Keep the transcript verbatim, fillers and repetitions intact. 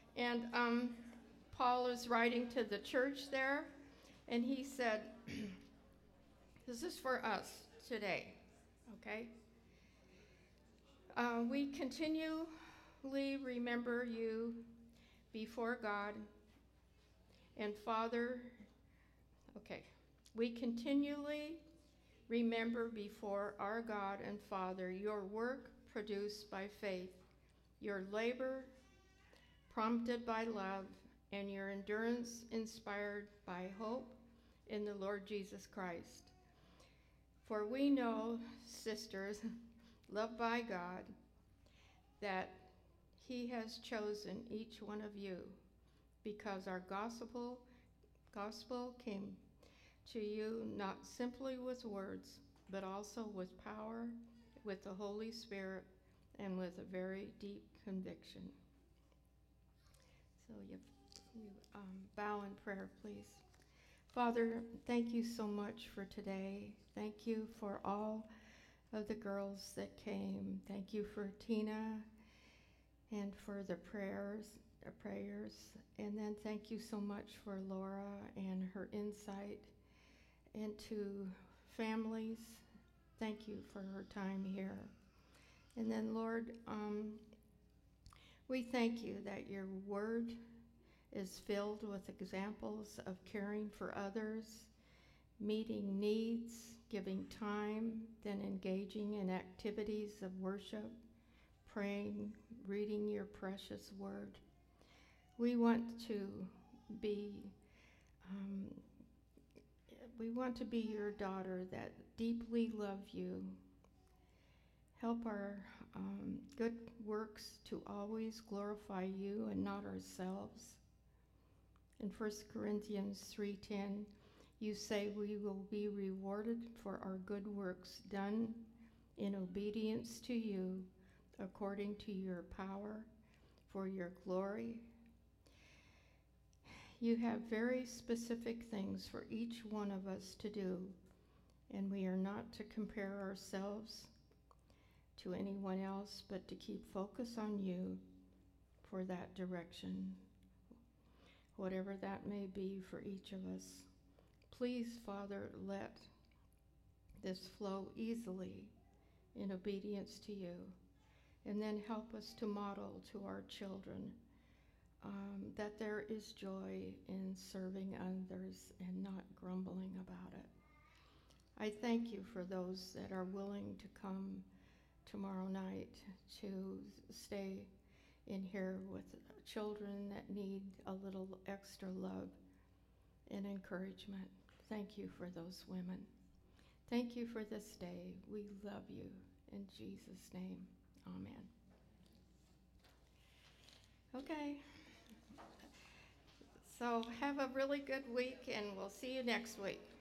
And um, Paul is writing to the church there, and he said, this is for us today, okay? Uh, we continually remember you before God and Father. Okay. We continually remember before our God and Father your work produced by faith, your labor prompted by love, and your endurance inspired by hope in the Lord Jesus Christ. For we know, sisters, loved by God, that he has chosen each one of you because our gospel gospel came to you not simply with words, but also with power, with the Holy Spirit, and with a very deep conviction. So you, you um, bow in prayer, please. Father, thank you so much for today. Thank you for all of the girls that came. Thank you for Tina and for the prayers, the prayers. And then thank you so much for Laura and her insight into families. Thank you for her time here. And then, Lord, um, we thank you that your word is filled with examples of caring for others, meeting needs, giving time, then engaging in activities of worship, praying, reading your precious word. We want to be um, we want to be your daughter that deeply love you. Help our um, good works to always glorify you and not ourselves. In First Corinthians three ten, you say we will be rewarded for our good works done in obedience to you according to your power for your glory. You have very specific things for each one of us to do, and we are not to compare ourselves to anyone else, but to keep focus on you for that direction, whatever that may be for each of us. Please, Father, let this flow easily in obedience to you, and then help us to model to our children um, that there is joy in serving others and not grumbling about it. I thank you for those that are willing to come tomorrow night to stay in here with children that need a little extra love and encouragement. Thank you for those women. Thank you for this day. We love you. In Jesus' name, amen. Okay. So have a really good week, and we'll see you next week.